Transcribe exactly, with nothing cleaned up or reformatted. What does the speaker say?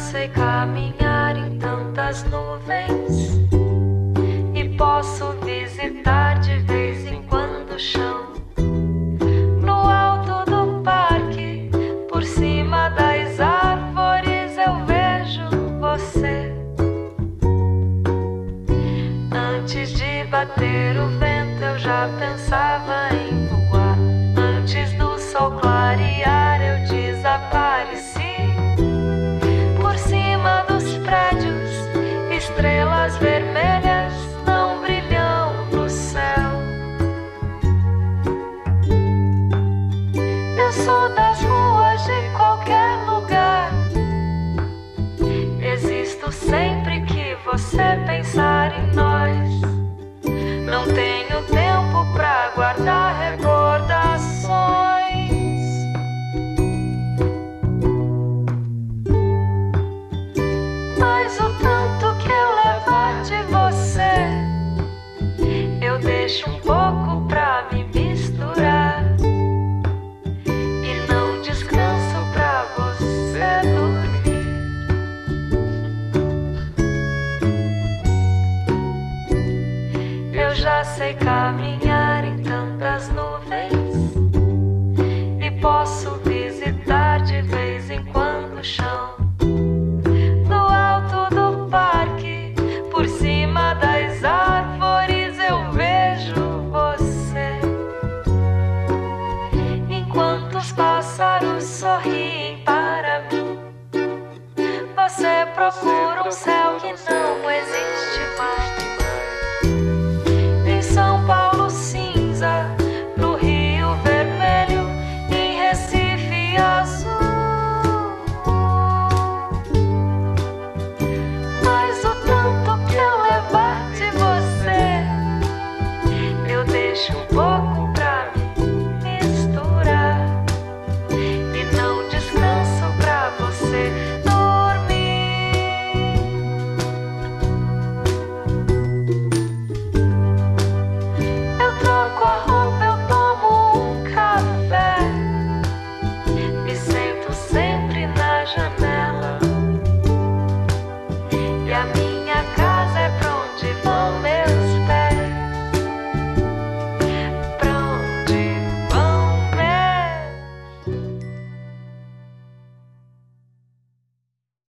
sei caminhar em tantas nuvens e posso visitar de vez em quando o chão. No alto do parque, por cima das árvores, eu vejo você. Antes de bater o vento, eu já pensava em voar. Antes do sol clarear, eu desapareci. Por cima dos prédios, estrelas vermelhas não brilham no céu. Eu sou das ruas de qualquer lugar. Existo sempre que você pensar em nós. Não tenho tempo pra guardar recordações. Mas o tanto que eu levar de você, eu deixo um pouco pra me misturar. E não descanso pra você dormir. Eu já sei caminhar